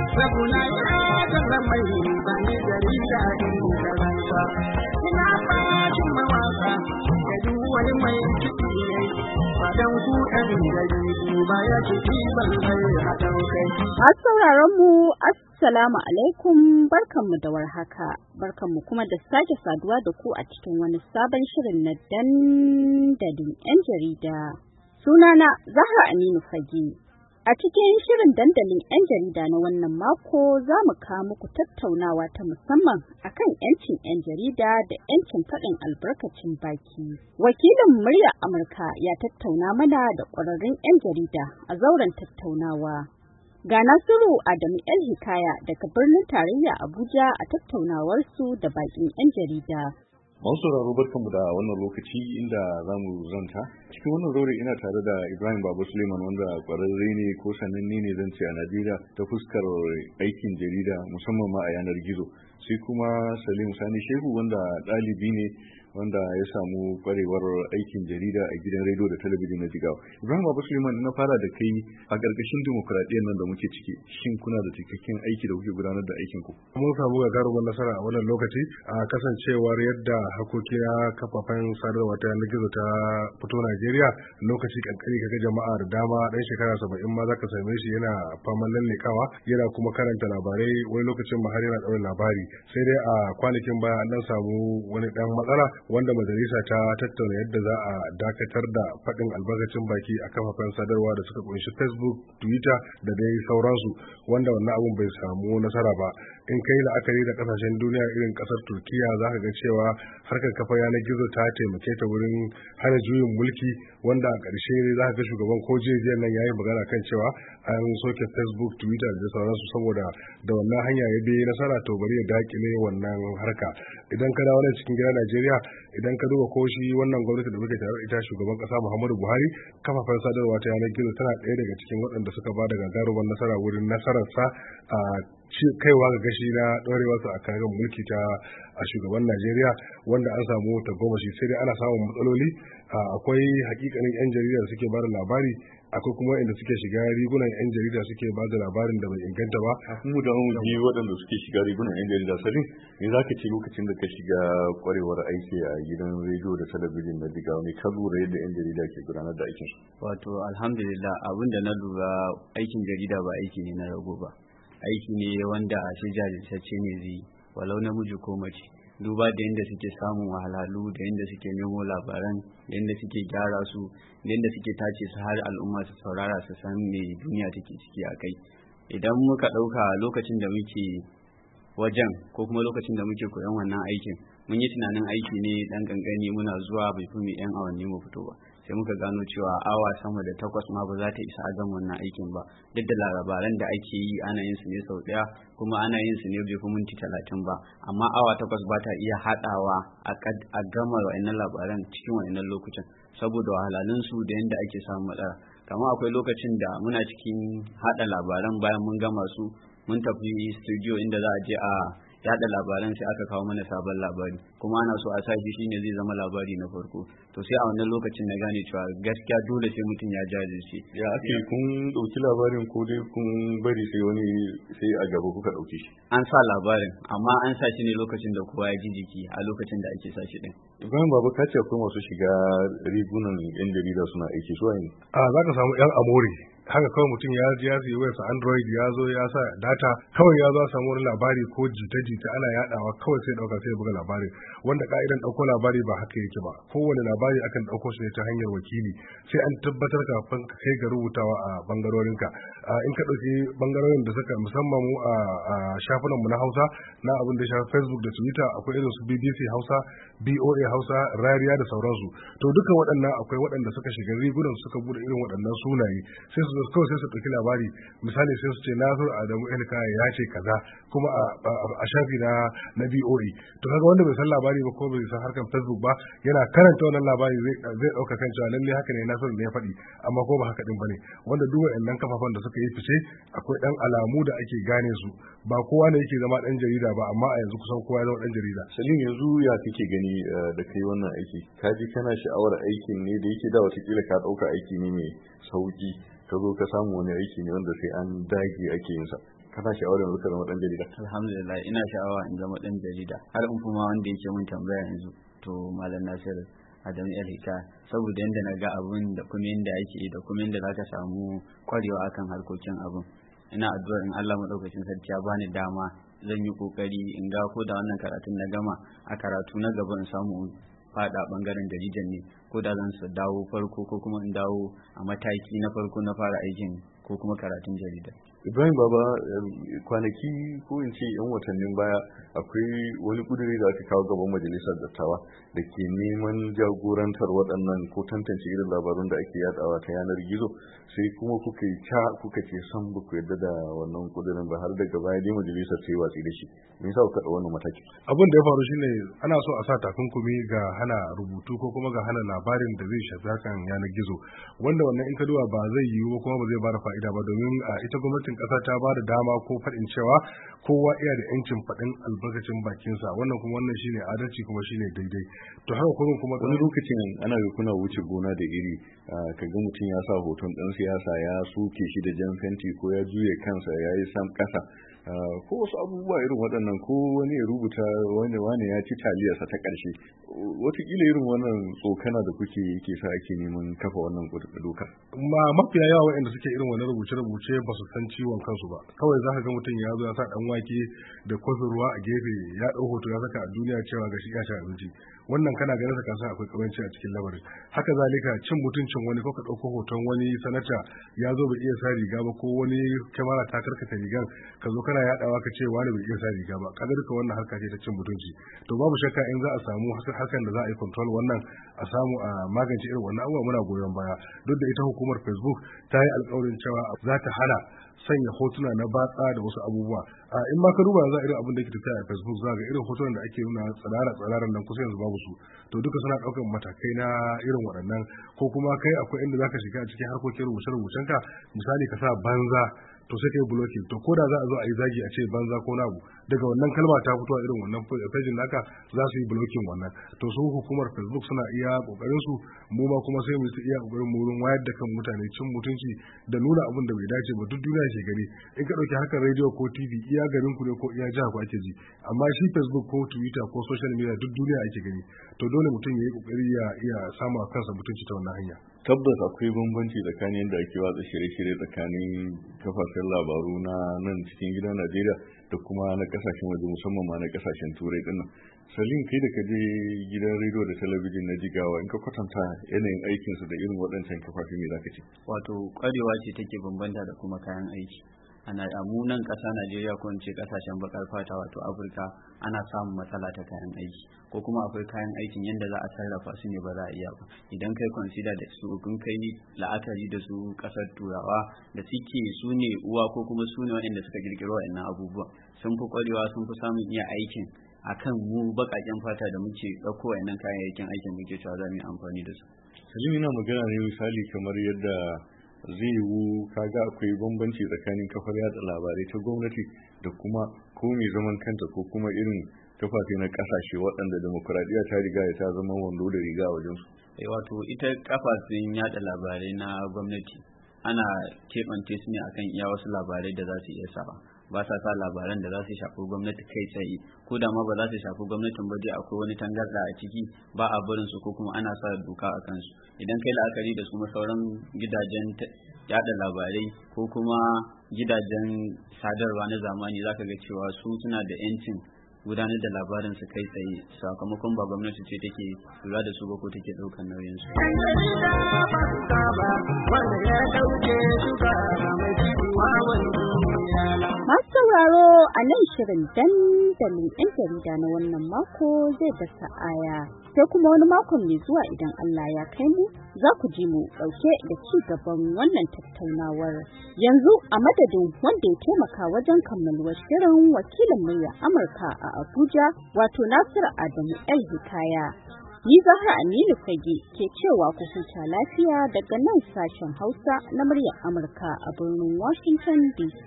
Rabuna ya zama mai bani jarida in karanta. Ina fashin mawaka da duk wani mai ciki ne. Fadan ku ɗan jaridu ba ya ciki balle a ɗaukai. Masu sauraron mu Assalamu alaikum, barkanmu da warhaka, barkanmu kuma da sake saduwa da ku a cikin wani sabon shirin na dandalin 'yan jarida. Sunana Zahra Aminu Fage. A cikin shirin dandalin 'yan jarida na wannan mako za mu kawo muku tattaunawa ta musamman akan 'yancin 'yan jarida da 'yancin faɗin albarkacin baki. Wakilin muryar Amurka ya tattauna mana da ƙwararrun 'yan jarida a zauren tattaunawa. Ga Nasiru Adamu El-Hikaya daga birnin tarayya Abuja a tattaunawarsu da bakin 'yan jarida. Masu sauraro barkanmu da wannan lokaci inda za mu zanta. Cikin wannan zaure ina tare da Ibrahim Babu Suleiman wanda ƙwararre ne ko sananne ne zan ce a Najeriya ta fuskar aikin jarida musamman ma a yanar gizo. Sai kuma Salim Sani Shehu wanda ɗalibi ne wanda ya samu kwarewar aikin jarida a gidan rediyo da talabijin na Jigawa. Ibrahim Babu Suleiman, na fara da kai a ƙarƙashin dimokuraɗiyyar nan da muke ciki. Shin kuna da cikakken aiki da kuke gudanar da aikin ku? Mun samu gagarumin nasara a wannan lokaci a kasancewar yadda hakoki na kafafen sadarwa ta yanar gizo ta fito Najeriya. Lokaci kankani kaga jama'a da dama dan shekara 70 ma zaka same shi yana faman lallekawa, yana kuma karanta labarai, wani lokacin ma har yana ɗaure labari. Sai dai a kwanakin baya an dan samu wani dan matsala wanda majalisa ta tattauna yadda za a dakatar da faɗin albarkacin baki a kafafen sadarwa da suka kunshi Facebook, Twitter da dai sauransu, wanda wannan abun bai samu nasara ba. In kai la'akari da kasashen duniya irin kasar Turkiya za ka ga cewa harkar kafa yanar gizo ta taimake ta wurin hana juyin mulki, wanda a ƙarshe za ka ga shugaban ko jiya nan yayi magana kan cewa an soke Facebook, Twitter da sauransu saboda da wannan hanya ya bi nasara, to bari ya dakile wannan harka. Idan ka dawo nan cikin gida Najeriya, idan ka duba ko shi wannan gwamnati da muke tare ita shugaban kasa Muhammadu Buhari, kafafen sadarwa ta yanar gizo tana ɗaya daga cikin waɗanda suka ba da gagarumar nasara wurin nasararsa a kaiwa ga gashi na ɗorewarsa a kan mulki ta a shugaban Najeriya, wanda an samu tagomashi. Sai dai ana samun matsaloli. Akwai hakikanin 'yan jarida da suke bada labari, akwai kuma inda suke shiga rigunan 'yan jarida suke bada labarin da bai inganta ba. Mu da mu ji waɗanda suke shiga rigunan 'yan jarida. Salim, me za ka ce lokacin da ka shiga kwarewar aiki a gidan rediyo da talabijin na Jigawa, ne ka lura yadda 'yan jarida ke gudanar da aikinsu? Wato alhamdulillah, abin da na lura aikin jarida ba aiki ne na rago ba. Aiki ne wanda a shi jajirtacce ne zai walau namiji ko mace, duba da yadda suke samun wahalhalu, da yadda suke nemo labaran, da yadda suke gyara su, da yadda suke tace su har al'umma su saurara su san me duniya take ciki a kai. Idan muka ɗauka lokacin da muke wajen ko kuma lokacin da muke koyon wannan aikin, mun yi tunanin aiki ne dan kankani, muna zuwa bai fi mu 'yan awanni mu fito ba. Sai muka gano cewa awa sama da 8 ma ba za ta isa a gama wannan aikin ba, duk da labaran da ake yi ana yin su ne sau ɗaya, kuma ana yin su ne bai fi minti 30 ba, amma awa 8 ba ta iya haɗawa a gama wa'annan labaran cikin wa'annan lokutan saboda wahalhalun su da yadda ake samun matsala. Kamar akwai lokacin da muna cikin haɗa labaran, bayan mun gama su mun tafi studio inda za a je a yada labaran, sai aka kawo mana sabon labari, kuma ana so a sa shi shine zai zama labari na farko. To sai a wannan lokacin na gane cewa gaskiya dole sai mutum ya jajirce. Ya ake kun dauki labarin ko dai kun bari sai a gaba kuka dauke shi? An sa labarin, amma an sa shi ne lokacin da kowa ya ji jiki, a lokacin da ake sa shi din. Ibrahim Baba, ka ce akwai masu shiga rigunan 'yan jarida suna aiki su waye? Za ka samu 'yan amori. Haka kawai mutum ya ji ya siya wayarsa Android, ya zo ya sa data, kawai ya zo a samu wani labari ko jita-jita ana yadawa, kawai sai dauka sai buga labari, wanda ka'idan dauko labari ba haka yake ba. Kowane labari akan dauko shi ne ta hanyar wakili, sai an tabbatar kafin ka kai ga rubutawa a bangarorinka. In ka dauki bangarorin da suka musamman mu a shafunan mu na Hausa na abin da ya shafi Facebook da Twitter, akwai irin su BBC Hausa, BOA Hausa, Rariya da sauransu. To duka waɗannan akwai waɗanda suka shiga rigunan suka bude irin waɗannan sunaye, sai su kawai sai su ɗauki labari. Misali sai su ce Nasiru Adamu El-Hikaya ya ce kaza, kuma a shafi na BOA. To kaga wanda bai san labari ba ko bai san harkar Facebook ba, yana karanta wannan labari zai ɗauka kan cewa lalle haka ne Nasiru ne ya faɗi, amma ko ba haka din bane. Wanda duk waɗannan kafafen da suka yi fice akwai ɗan alamu da ake gane su. Ba kowa ne yake zama ɗan jarida ba, amma a yanzu kusan kowa ya zama ɗan jarida. Salim, yanzu ya kake gani da kai wannan aiki? Ka ji kana sha'awar aikin ne da yake da watakila ka ɗauka aiki ne mai sauki, ka zo ka samu wani aiki ne wanda sai an dage ake yin sa? kana sha'awar yanzu ka zama dan jarida? Alhamdulillah ina sha'awa in zama dan jarida, har in kuma wanda yake mun tambaya yanzu to Malam Nasir Adamu Elhika, saboda yanda na ga abun da kuma yanda ake da kuma yanda zaka samu kwarewa akan harkokin abun. Ina addu'ar in Allah madaukakin sarki ya bani dama zan yi kokari in ga ko da wannan karatun na gama, a karatu na gaba in samu fada bangaren jaridan ne, ko da zan dawo farko ko kuma in dawo a mataki na farko na fara aikin ko kuma karatun jarida. Ibrahim Baba, kwanaki ko in ce yan watannin baya akwai wani kuduri da aka kawo gaban majalisar dattawa da ke neman jagorantar waɗannan ko tantance irin labarun da ake yadawa ta yanar gizo, sai kuma kuka ce san ba ku yadda da wannan kudirin ba, har daga baya dai majalisar sai watsi da shi. Me yasa kuka ɗau wannan mataki? Abin da ya faru shine ana so a sa takunkumi ga hana rubutu ko kuma ga hana labarin da zai shafi hakan yanar gizo, wanda wannan in ka duba ba zai yiwu ba kuma ba zai bada fa'ida ba, domin ita gwamnatin ƙasa ta ba da dama ko faɗin cewa kowa iya da yancin faɗin albarkacin bakinsa, wannan shine adalci kuma shine daidai. To haka kuma wani lokacin ana yi kuna wuce gona da iri, ka ga mutum ya sa hoton ɗan siyasa ya soke shi da jan fenti ko ya juye kansa ya yi sam ƙasa, ko wasu abubuwa irin waɗannan, ko wani ya rubuta wani ya ci taliyarsa ta ƙarshe. Wataƙila irin wannan tsokana da kuke yake sa ake neman kafa wannan dokar. Mafiya yawa waɗanda suke irin wannan rubuce-rubuce ba su san ciwon kansu ba, kawai za ka ga mutum ya zo ya sa ɗan wake da kofin ruwa a gefe ya ɗau hoto ya saka a duniya cewa ga shi ya ci abinci. Wannan kana ganin sa kasan akwai kawanci a cikin lamarin. Haka zalika cin mutuncin wani ko ka ɗauko hoton wani sanata ya zo bai iya sa riga ba, ko wani kyamara ta karkata rigan ka zo kana yaɗawa ka ce wani bai iya sa riga ba, kaga duka wannan harka ce ta cin mutunci. To babu shakka in za a samu hakan da za a yi control wannan, a samu a magance irin wannan abubuwa, muna goyon baya. Duk da ita hukumar Facebook ta yi alƙawarin cewa za ta hana sanya hotuna na batsa da wasu abubuwa. In ma ka duba za irin abin da yake tafiya a Facebook, za ga irin hotunan da ake nuna tsiraran nan kusa yanzu babu su. To duka suna ɗaukar matakai na irin waɗannan, ko kuma kai akwai inda zaka shiga a cikin harkokin rubuce-rubucen ka, misali ka sa banza to sai kai blocking, to koda za a zo a yi zagi a ce banza ko na abu, daga wannan kalma ta fito a irin wannan page naka za su yi blocking wannan. To su hukumar Facebook suna iya kokarin su, mu ma kuma sai mu iya kokarin mu wurin wayar da kan mutane cin mutunci da nuna abin da bai dace ba, duk duniya ke gani. In ka dauki harkar radio ko TV, iya garin ku ne ko iya jihar ku ake ji, amma shi Facebook ko Twitter ko social media duk duniya ake gani. To dole mutum ya yi kokari ya iya samu a kansa mutunci ta wannan hanya. Tabbas akwai bambanci tsakanin yadda ake watsa shirye-shirye tsakanin kafafen labaru na nan cikin gidan Najeriya da kuma na kasashen waje, musamman ma na kasashen turai dinnan. Salim, kai da ka je gidan rediyo da talabijin na Jigawa, in ka kwatanta yanayin aikinsu da irin waɗancan kafafen, me zaka ce? Wato kwarewa ce take bambanta da kuma kayan aiki. Mu nan ƙasa Najeriya ko in ce ƙasashen baƙar fata wato Afirka, ana samun matsala ta kayan aiki, ko kuma akwai kayan aikin yadda za a sarrafa su ne ba za a iya ba. Idan kai consider da su, kun kai la'akari da su ƙasar Turawa da suke su ne uwa ko kuma su ne waɗanda suka ƙirƙiro waɗannan abubuwan, sun fi ƙwarewa, sun fi samun iya aikin akan mu baƙaƙen fata da muke ɗauko waɗannan kayayyakin aikin muke cewa za mu yi amfani da su. Salim, ina magana ne misali kamar yadda zai yiwu kaga akwai bambanci tsakanin kafar yada labarai ta gwamnati da kuma ko mai zaman kanta ko kuma irin kafafe na kasashe waɗanda demokuraɗiyya ta riga ta zama wando da riga a wajensu. Wato ita kafafen yada labarai na gwamnati ana keɓance su ne akan iya wasu labarai da za su iya saba, ba sa sa labaran da za su shafi gwamnati kai tsaye, ko da ma ba za su shafi gwamnatin ba, dai akwai wani tangarda a ciki ba a barin su, ko kuma ana sa doka a kansu. Idan kai la'akari da su sauran gidajen yada labarai ko kuma gidajen sadarwa na zamani, zaka ga cewa su suna da 'yancin gudanar da labarin su kai tsaye, sakamakon ba gwamnati ce take lura da su ba ko take ɗaukar nauyin su. Masu sauraro, a nan shirin dandalin 'yan jarida na wannan mako zai dasa aya, sai kuma wani makon mai zuwa idan Allah ya kai mu, za ku ji mu ɗauke da ci gaban wannan tattaunawar. Yanzu a madadin wanda ya taimaka wajen kammaluwar shirin, wakilin murya Amurka a Abuja wato Nasiru Adamu El-Hikaya. Ni Zahra Aminu Fage ke cewa ku huta lafiya daga nan sashen Hausa na muryar Amurka a birnin Washington DC.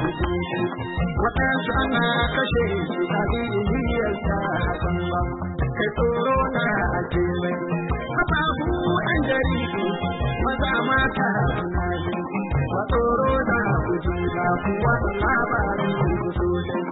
Waɗansu ana kashe su a kai tsoro na ajiyar kafafu an jaridu maza mata suna yi ba tsoro na guji ba kuwa labarin sosai